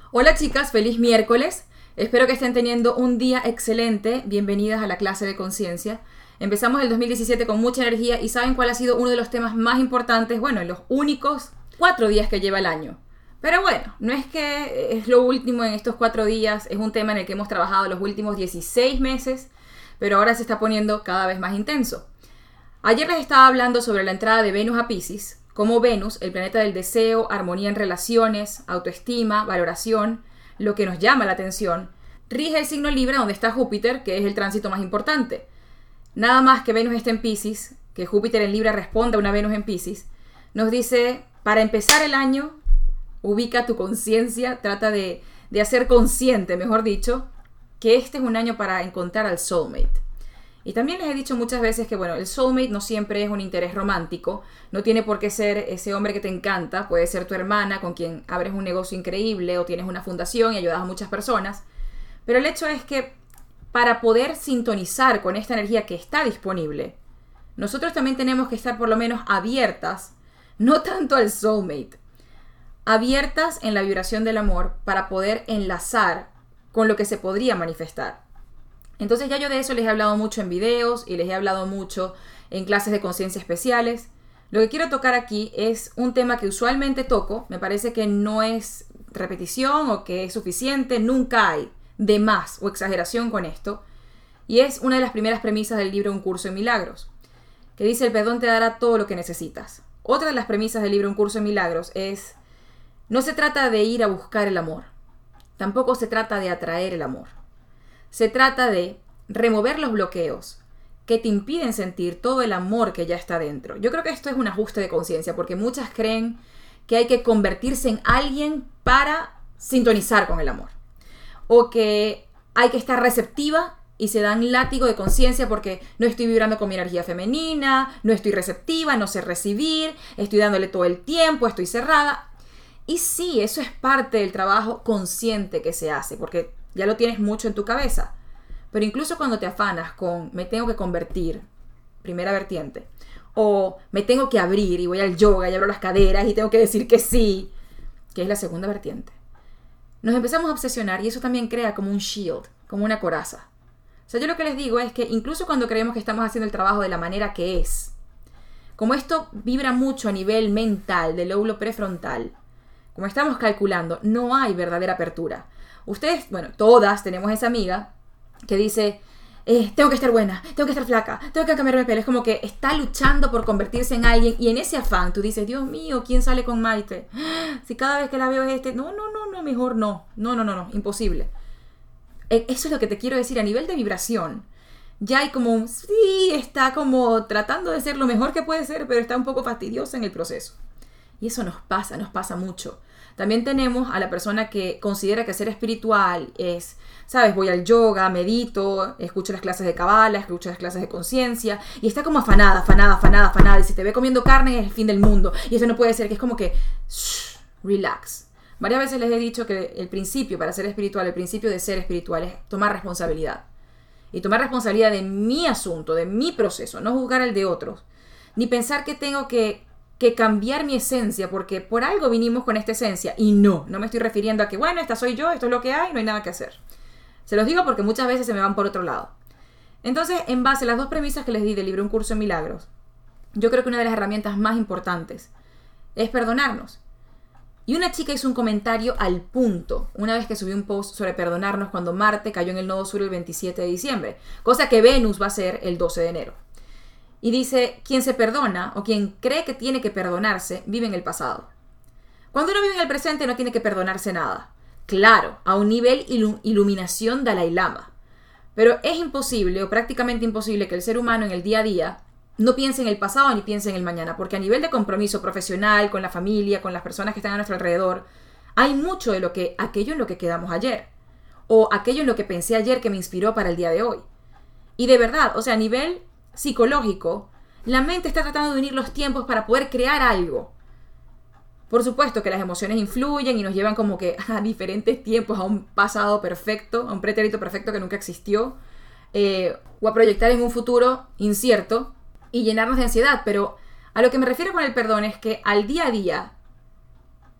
Hola chicas, feliz miércoles. Espero que estén teniendo un día excelente. Bienvenidas a la clase de conciencia. Empezamos el 2017 con mucha energía y ¿saben cuál ha sido uno de los temas más importantes? Bueno, en los únicos 4 días que lleva el año. Pero bueno, no es que es lo último en estos 4 días, es un tema en el que hemos trabajado los últimos 16 meses, pero ahora se está poniendo cada vez más intenso. Ayer les estaba hablando sobre la entrada de Venus a Piscis, como Venus, el planeta del deseo, armonía en relaciones, autoestima, valoración, lo que nos llama la atención, rige el signo Libra donde está Júpiter, que es el tránsito más importante. Nada más que Venus esté en Piscis, que Júpiter en Libra responda a una Venus en Piscis, nos dice, para empezar el año, ubica tu conciencia, trata de hacer consciente, mejor dicho, que este es un año para encontrar al soulmate. Y también les he dicho muchas veces que, bueno, el soulmate no siempre es un interés romántico, no tiene por qué ser ese hombre que te encanta, puede ser tu hermana con quien abres un negocio increíble o tienes una fundación y ayudas a muchas personas, pero el hecho es que para poder sintonizar con esta energía que está disponible, nosotros también tenemos que estar por lo menos abiertas, no tanto al soulmate, abiertas en la vibración del amor para poder enlazar con lo que se podría manifestar. Entonces ya yo de eso les he hablado mucho en videos y les he hablado mucho en clases de conciencia especiales. Lo que quiero tocar aquí es un tema que usualmente toco, me parece que no es repetición o que es suficiente, nunca hay de más o exageración con esto, y es una de las primeras premisas del libro Un Curso en Milagros, que dice el perdón te dará todo lo que necesitas. Otra de las premisas del libro Un Curso en Milagros es, no se trata de ir a buscar el amor, tampoco se trata de atraer el amor. Se trata de remover los bloqueos que te impiden sentir todo el amor que ya está dentro. Yo creo que esto es un ajuste de conciencia, porque muchas creen que hay que convertirse en alguien para sintonizar con el amor. O que hay que estar receptiva y se dan látigo de conciencia porque no estoy vibrando con mi energía femenina, no estoy receptiva, no sé recibir, estoy dándole todo el tiempo, estoy cerrada. Y sí, eso es parte del trabajo consciente que se hace, porque ya lo tienes mucho en tu cabeza. Pero incluso cuando te afanas con me tengo que convertir, primera vertiente, o me tengo que abrir y voy al yoga y abro las caderas y tengo que decir que sí, que es la segunda vertiente, nos empezamos a obsesionar y eso también crea como un shield, como una coraza. O sea, yo lo que les digo es que incluso cuando creemos que estamos haciendo el trabajo de la manera que es, como esto vibra mucho a nivel mental, del lóbulo prefrontal, como estamos calculando, no hay verdadera apertura. Ustedes, bueno, todas tenemos esa amiga que dice, tengo que estar buena, tengo que estar flaca, tengo que cambiarme el pelo. Es como que está luchando por convertirse en alguien y en ese afán tú dices, Dios mío, ¿quién sale con Maite? Si cada vez que la veo es no, mejor no, imposible. Eso es lo que te quiero decir a nivel de vibración. Ya hay como un, sí, está como tratando de ser lo mejor que puede ser, pero está un poco fastidiosa en el proceso. Y eso nos pasa mucho. También tenemos a la persona que considera que ser espiritual es, ¿sabes? Voy al yoga, medito, escucho las clases de Kabbalah, escucho las clases de conciencia y está como afanada. Y si te ve comiendo carne es el fin del mundo. Y eso no puede ser, que es como que, relax. Varias veces les he dicho que el principio para ser espiritual, el principio de ser espiritual es tomar responsabilidad. Y tomar responsabilidad de mi asunto, de mi proceso, no juzgar el de otros. Ni pensar que tengo que cambiar mi esencia, porque por algo vinimos con esta esencia. Y no me estoy refiriendo a que, bueno, esta soy yo, esto es lo que hay, no hay nada que hacer. Se los digo porque muchas veces se me van por otro lado. Entonces, en base a las 2 premisas que les di del libro Un Curso en Milagros, yo creo que una de las herramientas más importantes es perdonarnos. Y una chica hizo un comentario al punto, una vez que subí un post sobre perdonarnos cuando Marte cayó en el nodo sur el 27 de diciembre, cosa que Venus va a ser el 12 de enero. Y dice, quien se perdona o quien cree que tiene que perdonarse, vive en el pasado. Cuando uno vive en el presente no tiene que perdonarse nada. Claro, a un nivel iluminación Dalai Lama. Pero es imposible o prácticamente imposible que el ser humano en el día a día no piense en el pasado ni piense en el mañana. Porque a nivel de compromiso profesional, con la familia, con las personas que están a nuestro alrededor, hay mucho de aquello en lo que quedamos ayer. O aquello en lo que pensé ayer que me inspiró para el día de hoy. Y de verdad, o sea, a nivel psicológico, la mente está tratando de unir los tiempos para poder crear algo. Por supuesto que las emociones influyen y nos llevan como que a diferentes tiempos, a un pasado perfecto, a un pretérito perfecto que nunca existió, o a proyectar en un futuro incierto y llenarnos de ansiedad. Pero a lo que me refiero con el perdón es que al día a día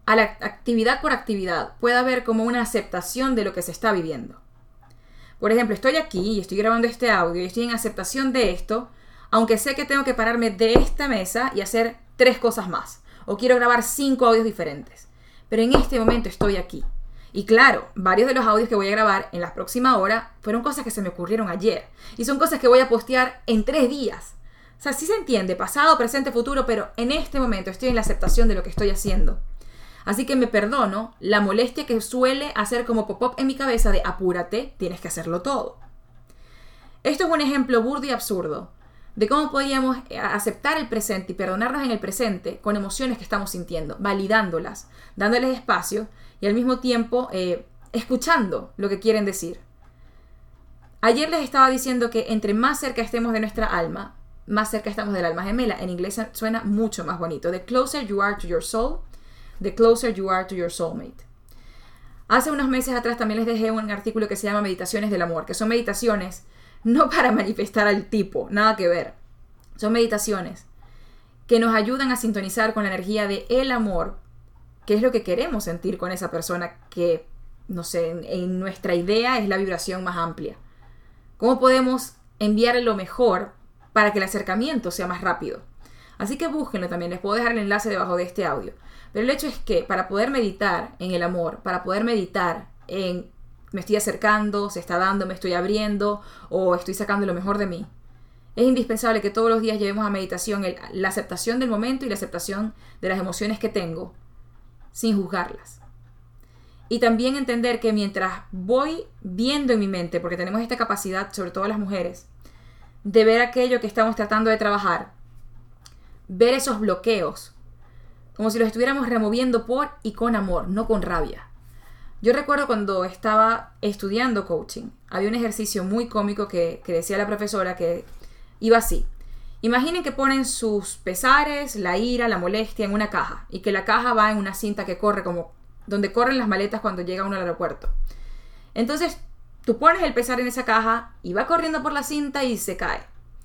a la actividad por actividad pueda haber como una aceptación de lo que se está viviendo. Por ejemplo, estoy aquí y estoy grabando este audio y estoy en aceptación de esto, aunque sé que tengo que pararme de esta mesa y hacer 3 cosas más. O quiero grabar 5 audios diferentes. Pero en este momento estoy aquí. Y claro, varios de los audios que voy a grabar en la próxima hora fueron cosas que se me ocurrieron ayer. Y son cosas que voy a postear en 3 días. O sea, sí se entiende, pasado, presente, futuro, pero en este momento estoy en la aceptación de lo que estoy haciendo. Así que me perdono la molestia que suele hacer como pop-up en mi cabeza de apúrate, tienes que hacerlo todo. Esto es un ejemplo burdo y absurdo de cómo podríamos aceptar el presente y perdonarnos en el presente con emociones que estamos sintiendo, validándolas, dándoles espacio y al mismo tiempo escuchando lo que quieren decir. Ayer les estaba diciendo que entre más cerca estemos de nuestra alma, más cerca estamos del alma gemela. En inglés suena mucho más bonito. The closer you are to your soul, the closer you are to your soulmate. Hace unos meses atrás también les dejé un artículo que se llama Meditaciones del Amor, que son meditaciones no para manifestar al tipo, nada que ver. Son meditaciones que nos ayudan a sintonizar con la energía de el amor, que es lo que queremos sentir con esa persona que, no sé, en nuestra idea es la vibración más amplia. ¿Cómo podemos enviarle lo mejor para que el acercamiento sea más rápido? Así que búsquenlo también, les puedo dejar el enlace debajo de este audio. Pero el hecho es que para poder meditar en el amor, para poder meditar en me estoy acercando, se está dando, me estoy abriendo o estoy sacando lo mejor de mí, es indispensable que todos los días llevemos a meditación la aceptación del momento y la aceptación de las emociones que tengo sin juzgarlas. Y también entender que mientras voy viendo en mi mente, porque tenemos esta capacidad, sobre todo las mujeres, de ver aquello que estamos tratando de trabajar, ver esos bloqueos, como si los estuviéramos removiendo por y con amor, no con rabia. Yo recuerdo cuando estaba estudiando coaching, había un ejercicio muy cómico que decía la profesora que iba así. Imaginen que ponen sus pesares, la ira, la molestia en una caja y que la caja va en una cinta que corre como donde corren las maletas cuando llega uno al aeropuerto. Entonces tú pones el pesar en esa caja y va corriendo por la cinta y se cae.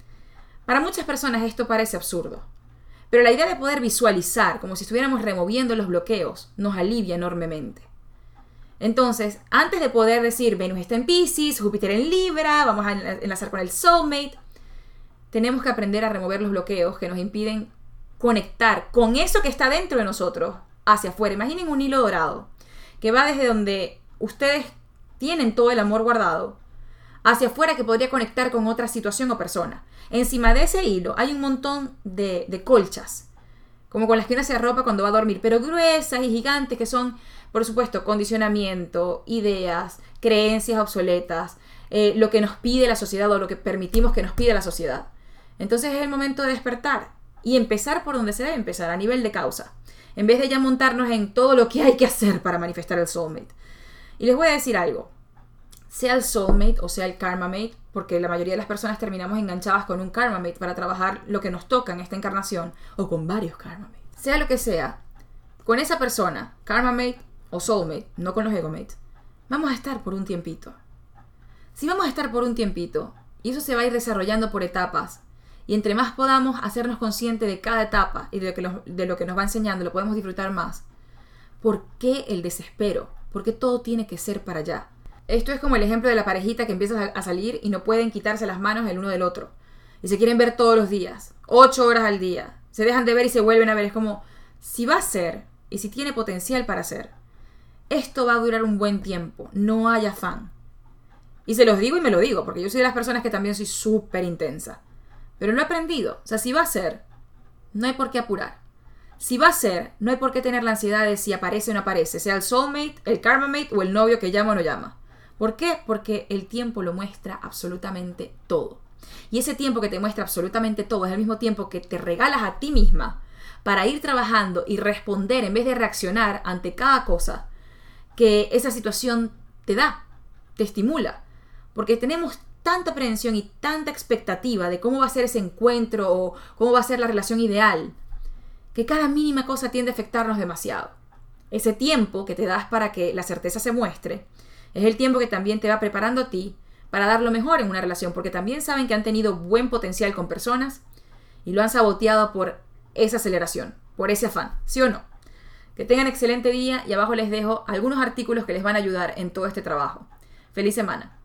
Para muchas personas esto parece absurdo, pero la idea de poder visualizar como si estuviéramos removiendo los bloqueos nos alivia enormemente. Entonces, antes de poder decir Venus está en Piscis, Júpiter en Libra, vamos a enlazar con el soulmate, tenemos que aprender a remover los bloqueos que nos impiden conectar con eso que está dentro de nosotros hacia afuera. Imaginen un hilo dorado que va desde donde ustedes tienen todo el amor guardado hacia afuera, que podría conectar con otra situación o persona. Encima de ese hilo hay un montón de colchas, como con las que uno se arropa cuando va a dormir, pero gruesas y gigantes, que son, por supuesto, condicionamiento, ideas, creencias obsoletas, lo que nos pide la sociedad o lo que permitimos que nos pida la sociedad. Entonces es el momento de despertar y empezar por donde se debe empezar, a nivel de causa, en vez de ya montarnos en todo lo que hay que hacer para manifestar el soulmate. Y les voy a decir algo, sea el soulmate o sea el karmamate, porque la mayoría de las personas terminamos enganchadas con un karmamate para trabajar lo que nos toca en esta encarnación, o con varios karmamates. Sea lo que sea, con esa persona, karmamate o soulmate, no con los egomates, vamos a estar por un tiempito. Si vamos a estar por un tiempito, y eso se va a ir desarrollando por etapas, y entre más podamos hacernos conscientes de cada etapa y de lo que nos va enseñando, lo podemos disfrutar más. ¿Por qué el desespero? ¿Por qué todo tiene que ser para allá? Esto es como el ejemplo de la parejita que empieza a salir y no pueden quitarse las manos el uno del otro. Y se quieren ver todos los días, 8 horas al día. Se dejan de ver y se vuelven a ver. Es como, si va a ser, y si tiene potencial para ser, esto va a durar un buen tiempo. No hay afán. Y se los digo y me lo digo, porque yo soy de las personas que también soy súper intensa. Pero lo he aprendido. O sea, si va a ser, no hay por qué apurar. Si va a ser, no hay por qué tener la ansiedad de si aparece o no aparece, sea el soulmate, el karmamate o el novio que llama o no llama. ¿Por qué? Porque el tiempo lo muestra absolutamente todo. Y ese tiempo que te muestra absolutamente todo es el mismo tiempo que te regalas a ti misma para ir trabajando y responder en vez de reaccionar ante cada cosa que esa situación te da, te estimula. Porque tenemos tanta aprehensión y tanta expectativa de cómo va a ser ese encuentro o cómo va a ser la relación ideal, que cada mínima cosa tiende a afectarnos demasiado. Ese tiempo que te das para que la certeza se muestre es el tiempo que también te va preparando a ti para dar lo mejor en una relación, porque también saben que han tenido buen potencial con personas y lo han saboteado por esa aceleración, por ese afán, ¿sí o no? Que tengan excelente día y abajo les dejo algunos artículos que les van a ayudar en todo este trabajo. ¡Feliz semana!